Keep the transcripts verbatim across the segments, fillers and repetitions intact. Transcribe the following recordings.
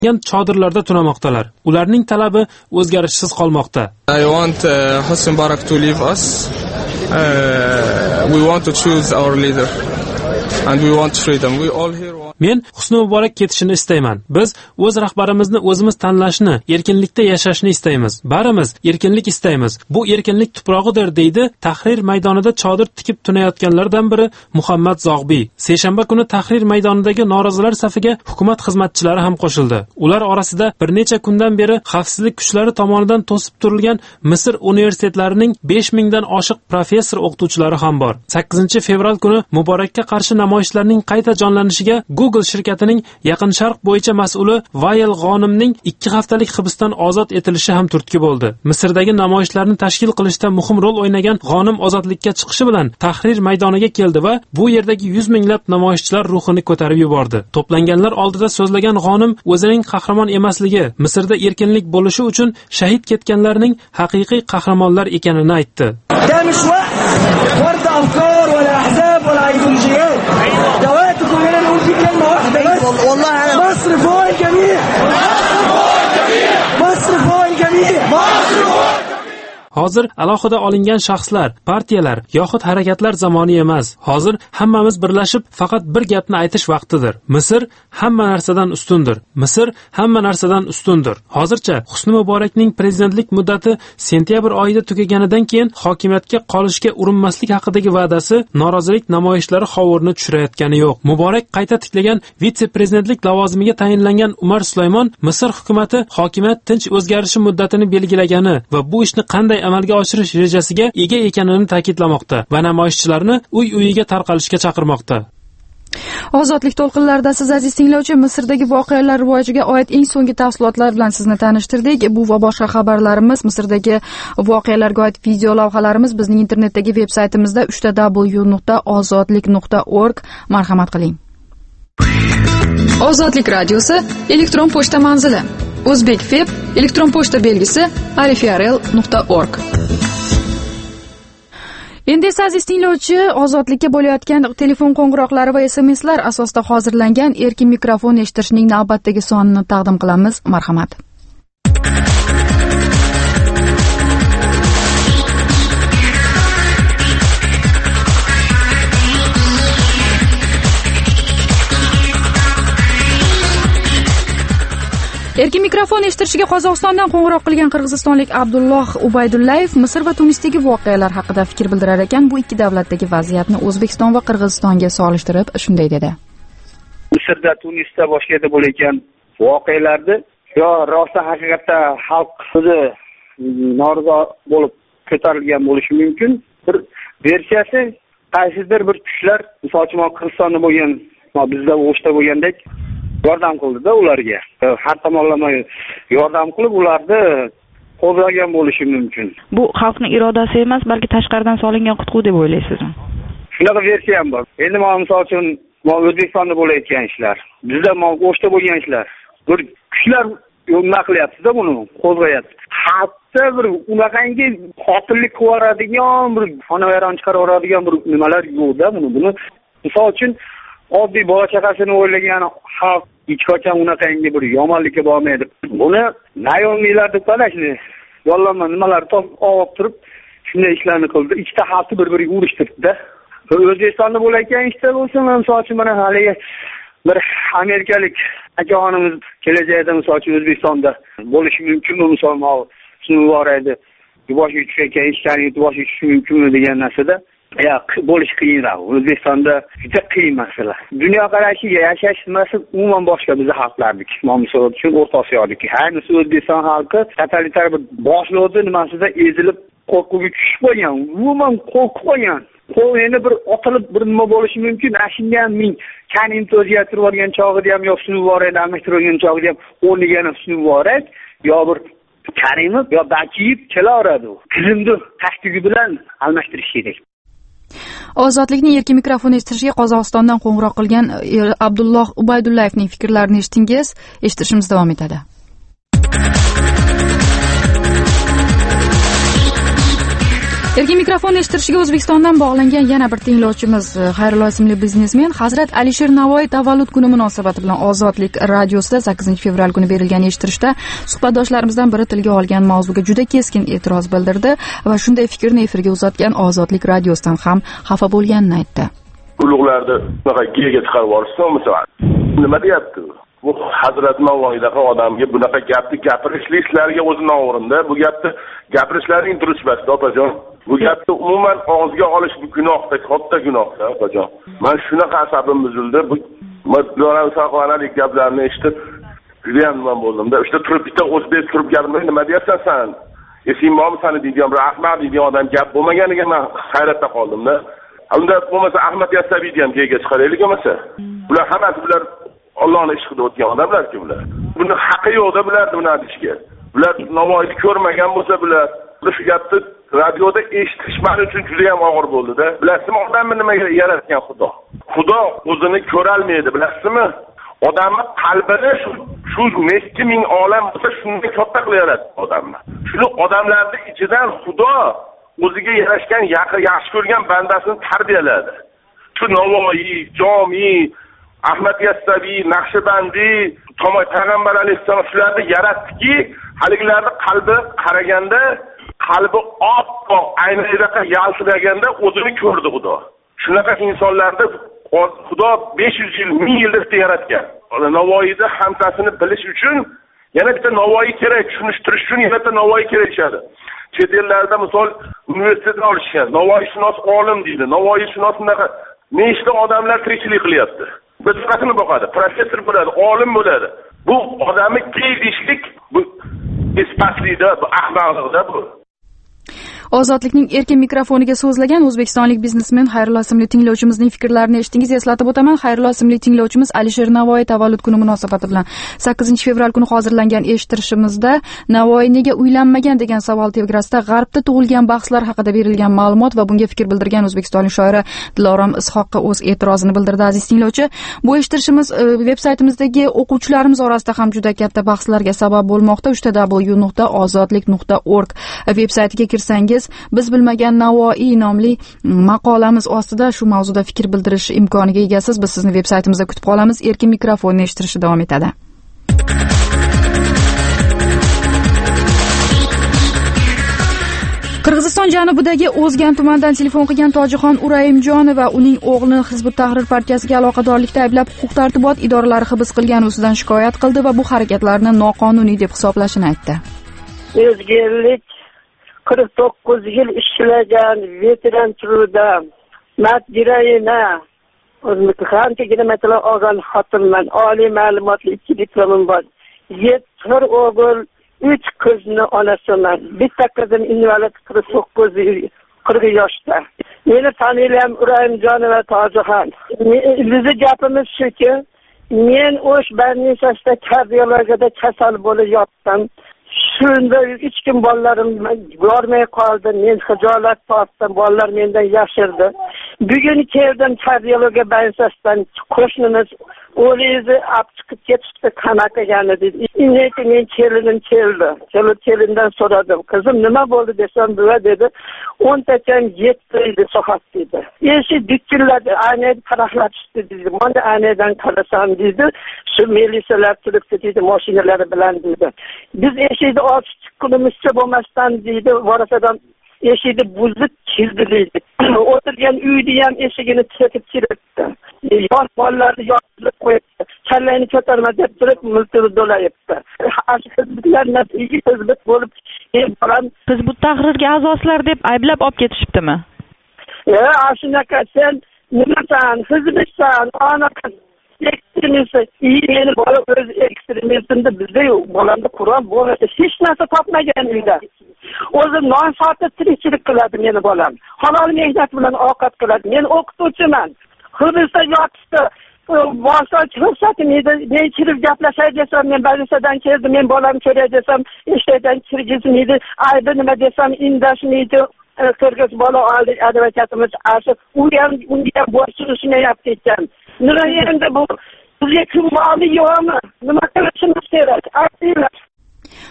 chodirlarda tunamoqdalar. Ularning talabi o'zgarishsiz qolmoqda. I want uh, Hosni Muborak to leave us. Uh, we want to choose our leader and we want freedom. We all here want... Men Husni Muborak ketishini istayman. Biz o'z rahbarimizni o'zimiz tanlashni, erkinlikda yashashni istaymiz. Barimiz erkinlik istaymiz. Bu erkinlik tuprog'idir, deydi Tahrir maydonida chodir tikib tunayotganlardan biri Muhammad Zog'biy. Seshanba kuni Tahrir maydonidagi norozilar safiga hukumat xizmatchilari ham qo'shildi. Ular orasida bir necha kundan beri xavfsizlik kuchlari tomonidan to'sib turilgan Misr universitetlarining besh mingdan oshiq professor o'qituvchilari ham bor. sakkizinchi fevral kuni Muborakka qarshi namoyishlarning qayta jonlanishiga Google shirkatining Yaqin Sharq bo'yicha mas'uli Vayel G'onimning ikki haftalik hibsdan ozod etilishi ham turtki bo'ldi. Misrdagi namoyishlarni tashkil qilishda muhim rol o'ynagan G'onim ozodlikka chiqishi bilan Tahrir maydoniga keldi va bu yerdagi yuz minglab namoyishchilar ruhini ko'tarib yubordi. To'planganlar oldida so'zlagan G'onim o'zining qahramon emasligi, Misrda erkinlik bo'lishi uchun shahid ketganlarning haqiqiy qahramonlar ekanini aytdi. والله مصر فوق الجميع مصر فوق الجميع مصر فوق Hozir alohida olingan shaxslar, partiyalar yoxud harakatlar zamoni emas. Hozir hammamiz birlashib faqat bir gapni aytish vaqtidir. Misr hamma narsadan ustundir. Misr hamma narsadan ustundir. Hozircha Husni Muborakning prezidentlik muddati sentyabr oyida tugaganidan keyin hokimiyatga qolishga urinmaslik haqidagi va'dasi norozilik namoyishlari hovurni tushirayotgani yo'q. Muborak qayta tiklagan vitse-prezidentlik lavozimiga tayinlangan Umar Sulaymon Misr hukumatı hokimiyat tinch o'zgarishi muddatini belgilagani va bu ishni qanday amalga oshirish rejasiga ega ekanini ta'kidlamoqda va namoyishchilarni uy-uyiga tarqalishga chaqirmoqda. Ozodlik to'lqinlarida siz aziz tinglovchi, Misrdagi voqealar rivojiga oid eng so'nggi tafsilotlar bilan sizni tanishtirdik. Bu va boshqa xabarlarimiz, Misrdagi voqealarga oid video lavhalarimiz bizning internetdagi veb-saytimizda uch w nuqta ozodlik nuqta org. Marhamat qiling. Ozodlik radiosi elektron pochta manzili O'zbekfeb elektron pochta belgisi arifrl nuqta org. Endi esa aziz tinglovchi, ozodlikka bo'layotgan telefon qo'ng'iroqlari va S M Slar asosida hozirlangan erkin mikrofon eshitishning navbatdagi sonini taqdim qilamiz. Marhamat. Erkin mikrofon eshitishga Qozog'istondan qo'ng'iroq qilgan qirg'izistonlik Abdulloh Ubaydullayev Misr va Tunisdagi voqealar haqida fikr bildirar ekan. Bu ikki davlatdagi vaziyatni O'zbekiston va Qirg'izistonga solishtirib shunday dedi. Misrda, Tunisda, boshqa yerda bo'layotgan voqealarni yo rosa haqiqatda xalq o'zi norozi bo'lib ko'tarilgan bo'lishi mumkin. Bir versiyasi qaysidir bir kuchlar, masalan, Qirg'izistonda bo'lgan, bizda o'shda bo'lgandek yordam qildi-da ularga. Har tomonlama yordam qilib ularni qo'llagan bo'lishi mumkin. Bu xalqning irodasi emas, balki tashqaridan solingan qutquv deb o'ylaysizmi? Shunaqa versiya ham bor. Endi men misol uchun O'zbekistonda bo'layotgan ishlar, bizda o'shda bo'lgan ishlar. Bir kuchlar nima qilyapti-da buni qo'zg'ayapti. Hatto bir unaqangi qotillik qilib yuboradigan, bir xonavayron chiqarib yuboradigan bir nimalar yo'q-da buni. Buni misol uchun oddiy bola chaqasini o'ylagan xalq hech qachon unaqangi bir yomonlikka bormaydi. Buni nayoniylar deb qarashni, yollanma nimalar topib olib turib, shunday ishlarni qildi. Ikkita xalqni bir-biriga urishtirdi-da. O'zbekistonda bo'layotgan ishda bo'lsa, misol uchun mana hali bir amerikalik akaxonimiz kelajakda misol uchun O'zbekistonda bo'lishi mumkinmi, misol shuni boraydi. Boshiga tushayotgan ishlarni boshiga tushishi mumkinmi degan narsada ya bo'lish qiyinroq. O'zbekistonda juda qiyin masala. Dunyo qarashiga yashash nimasi umuman boshqa bizning xalqlarniki. Misol uchun O'rta Osiyodagi. Ayniqsa O'zbekiston xalqi totalitar bir boshlovchi nimasida ezilib qo'rquvga tushib qolgan. Umuman qo'rqib qolgan. Qo'l endi bir otilib bir nima bo'lishi mumkin. Ashunga ham ming kanimni o'zgartirib olgan chog'ida ham yo shuni voraydi, almashtirib olgan chog'ida ham o'rniga ham shuni voraydi, yo bir Karimov yo Bakiyev kelaveradi. Tizimni tashkili bilan almashtirish kerak. Ozodlikning erkin mikrofon eshitishga Qozog'istondan qo'ng'iroq qilgan Abdulloh Ubaydullayevning fikrlarini eshitdingiz. Eshitishimiz davom etadi. Erkin mikrofon eshittirishiga O'zbekistondan bog'langan yana bir tinglovchimiz Xayrullo ismli biznesmen Hazrat Alisher Navoiy tavallud kuni munosabati bilan Ozodlik radiosida sakkizinchi fevral kuni berilgan eshittirishda suhbatdoshlarimizdan biri tilga olgan mavzuga juda keskin e'tiroz bildirdi va shunday fikrni efirga uzatgan Ozodlik radiosidan ham xafa bo'lganini aytdi. Ulug'larni bunaqa giyaga chiqarib yuborishsa, masalan, nima deyapti? Bu Hazrat Navoiydaqa odamga bunaqa gapni gapirishliklariga o'zidan o'rinda, bu gapni gapirishlaring durustmas, opajon. Bu gapni umuman og'izga olish bu gunohda, katta gunohda, opajon. Men shunaqa asabim buzildi. Bu Loran Saqvanalik gaplarni eshitib, juda ham nima bo'ldimda. O'sha turib bitta o'zbek turib gapirmay, nima deyapsan sen? Esing bormi seni deydigan bir Ahmad degan odam gap bo'lmaganiga men hayratda qoldimda. Unda bo'lmasa Ahmad Yassabiy ham keyga chiqaraylik bo'lmasa. Bular hammasi bular Allohning ishqida o'tgan odamlar-ku bular. Buni haqqi yo'qda bular buni aytishga. Bular Navoiyni ko'rmagan bo'lsa bular shu gapni radioda eshitish men uchun juda ham og'ir bo'ldi-da. Bilasizmi, odamni nimaga yaratgan Xudo? Xudo o'zini ko'ra olmaydi, bilasizmi? Odamning qalbini shu shu necha ming olam bo'lsa shunga katta qilib yaratdi odamni. Shuni odamlarning ichidan Xudo o'ziga yarashgan, yaxshi ko'rgan bandasini tarbiyaladi. Shu Navoiy, Jomiy, Ahmad Yassabiy, Naqshbandiy, Tomoy payg'ambar alayhissalom shularni yaratdiki, haligilarning qalbi qaraganda, qalbi oppoq, aynaqa yaltiraganda o'zini ko'rdi Xudo. Shunaqa insonlarni Xudo besh yuz yil, ming yilda yaratgan. Navoiyda hamsasini bilish uchun yana bitta Navoiy kerak, tushunishtirish uchun yana bitta Navoiy kerak ishadi. Chet ellarda misol universitetni olishgan, Navoiyshunos olim deydi. Navoiyshunos bunaqa nechta odamlar tirikchilik qilyapti. Bizqasini boqadi, professor bo'ladi, olim bo'ladi. Bu odamni keydishlik, bu ispatlida, bu ahmoqlikda bu. Ozodlikning erkin mikrofoniga so'zlagan o'zbekistonlik biznesmen Xayrullo ismli tinglovchimizning fikrlarini eshitdingiz. Eslatib o'taman, Xayrullo ismli tinglovchimiz Alisher Navoiy tavallud kuni munosabati bilan sakkizinchi fevral kuni hozirlangan eshittirishimizda Navoiy nega uylanmagan degan savol tegrasida G'arbda tug'ilgan bahslar haqida berilgan ma'lumot va bunga fikr bildirgan o'zbekistonlik shoira Dilorom Ishoqqa o'z e'tirozini bildirdi. Aziz tinglovchi, bu eshittirishimiz veb-saytimizdagi o'quvchilarimiz orasida ham juda katta bahslarga sabab bo'lmoqda. uch w nuqta ozodlik nuqta org veb-saytiga kirsangiz biz bilmagan Navoiy nomli maqolamiz ostida shu mavzuda fikr bildirish imkoniga egasiz. Biz sizni veb-saytimizda kutib qolamiz. Erkin mikrofonni eshittirishda davom etadi. Qirg'iziston janubidagi O'zgan tumanidan telefon qilgan Tojixon Urayimjonov va uning o'g'lini Hizbut Tahrir partiyasiga aloqadorlikda ayblab huquq-tartibot idoralari hibs qilgani ustidan shikoyat qildi va bu harakatlarni noqonuniy deb hisoblashini aytdi. O'zganlik qirq to'qqiz yil ishlagan veteran turida maddirayina qanchagina matala olgan xotinman, oliy ma'lumotli ikki diplomim bor, yetti o'g'il, uch qizni onasiman. Bitta qizim invalid qirq to'qqiz qirq yoshda. Meni familiyam Urayimjonova Tojixon. Bizni gapimiz shuki, men o'sh больницасida kardiologiyada kasal bo'lib yotdim. Shunda hech kim bolalarim görmey qoldi. Men xijolat tortdim, bolalar mendan yashirdi. Bugun keldim kardiologiya больницасidan, qo'shnimiz o'lizni olib chiqib ketishdi, qanaqagani dedi. Lekin men kelinim keldi. Kelib kelindan so'radim. Qizim nima bo'ldi desam, buva dedi, o'ntacham yetti edi soat dedi. Eshi dikkilladi, aynani taraflatishdi dedi. Mana aynadan qarasam dedi, shu milisalar turibdi dedi, mashinalari bilan dedi. Biz eshikni ochib chiqqunimizcha bo'lmasdan dedi, varasadan eshikni buzib kirdi dedi. O'tirgan uyni ham eshigini chekib kiribdi. Yon bolalarni yotib qo'yibdi. Kallayni ko'tarma deb turib miltib dolayibdi. Hizbutlarni hizbut bo'lib, bolam Hizbut Tahrirga a'zosilar deb ayblab olib ketishibdimi? E, shunaqa sen nimasan, hizbutsan, anaqa ekstremist, meni bola o'z ekstremistimda bizda yo'q. Bolamda Qur'on bo'lmasa hech narsa topmagan uyda. O'zi non sotib tirikchilik qiladi meni bolam. Halol mehnat bilan ovqat qiladi. Men o'qituvchiman. Hibsda yotibdi. Boshqa ko'rsatmaydi. Men kirib gaplashay desam, men balisadan keldim, men bolam ko'ray desam, ishdan kirgizmaydi. Aybi nima desam, indashmaydi. Qirg'iz bola oldik advokatimiz asib, u ham unga bo'ysunishmayapti ekan. Nima endi bu? Bizga kim bormi yo'qmi? Nima qilishimiz kerak? Aytinglar.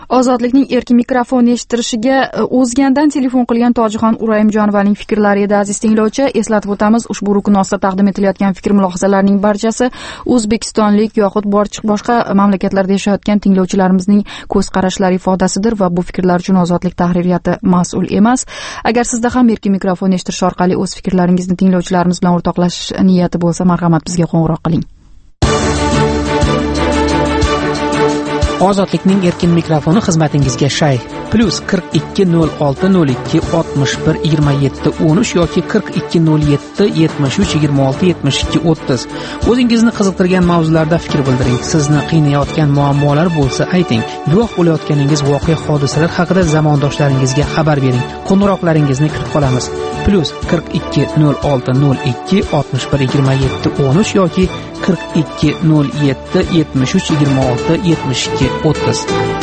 Ozodlikning erkin mikrofon eshittirishiga o'zgandan telefon qilgan Tojixon Urayimjonovaning fikrlari edi. Aziz tinglovchi, eslatib o'tamiz, ushbu rukun ostida taqdim etilayotgan fikr mulohazalarning barchasi o'zbekistonlik yoxud boshqa mamlakatlarda yashayotgan tinglovchilarimizning ko'z qarashlari ifodasidir va bu fikrlar uchun Ozodlik tahririyati mas'ul emas. Agar sizda ham erkin mikrofon eshittirish orqali o'z fikrlaringizni tinglovchilarimiz bilan o'rtoqlashish niyati bo'lsa, marhamat bizga qo'ng'iroq qiling. Ozodlikning erkin mikrofoni xizmatingizga shay. Plus qirq ikki nol olti nol ikki oltmish bir yigirma yetti o'n uch yoki qirq ikki nol yetti yetmish uch yigirma olti yetmish ikki o'ttiz. O'zingizni qiziqtirgan mavzularda fikr bildiring. Sizni qiynayotgan muammolar bo'lsa ayting. Guvoh bo'layotganingiz voqea hodisalar haqida zamondoshlaringizga xabar bering. Qo'ng'iroqlaringizni kutib qolamiz. Plus qirq ikki nol olti nol ikki oltmish bir yigirma yetti o'n uch yoki qirq ikki nol yetti yetmish uch yigirma olti yetmish ikki o'ttiz.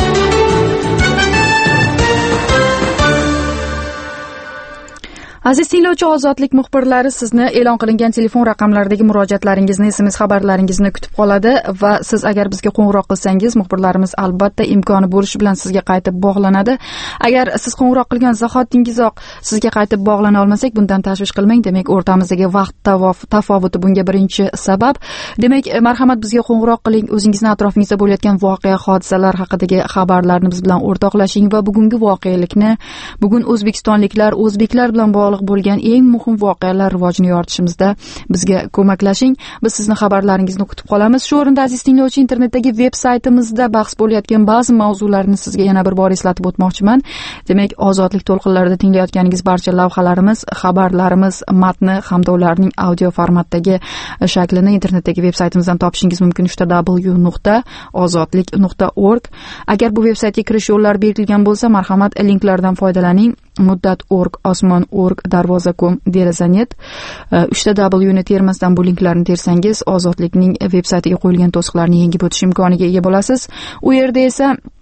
Aziz tinglovchi, Ozodlik muxbirlari sizni e'lon qilingan telefon raqamlaridagi murojaatlaringizni, S M S xabarlaringizni kutib qoladi va siz agar bizga qo'ng'iroq qilsangiz, muxbirlarimiz albatta imkoni bo'lishi bilan sizga qaytib bog'lanadi. Agar siz qo'ng'iroq qilgan zahotingizoq sizga qaytib bog'lana olmasak, bundan tashvish qilmang. Demak, o'rtamizdagi vaqt tafovuti bunga birinchi sabab. Demak, marhamat bizga qo'ng'iroq qiling, o'zingizni atrofingizda bo'layotgan voqea, hodisalar haqidagi xabarlarni biz bilan o'rtoqlashing va bugungi voqelikni, bugun o'zbekistonliklar, o'zbeklar bilan bog'liq bo'lgan eng muhim voqealar rivojini yoritishimizda bizga ko'maklashin. Biz sizni xabarlaringizni kutib qolamiz. Shu o'rinda aziz tinglovchi, internetdagi veb-saytimizda bahs bo'layotgan ba'zi mavzularni sizga yana bir bor eslatib o'tmoqchiman. Demak, Ozodlik to'lqinlarida tinglayotganingiz barcha lavhalarimiz, xabarlarimiz matni hamda ularning audio formatdagi shaklini internetdagi veb-saytimizdan topishingiz mumkin. w nuqta ozodlik nuqta org. Agar bu veb-saytga kirish yo'llari belgilangan bo'lsa, marhamat linklardan foydalaning. muddat nuqta org, osmon nuqta org, darvoza nuqta com, deraza net. uchta w ni termasdan bu linklarni tersangiz, Ozodlikning veb-saytiga qo'yilgan to'siqlarni yengib o'tish imkoniga ega bo'lasiz. U yerda esa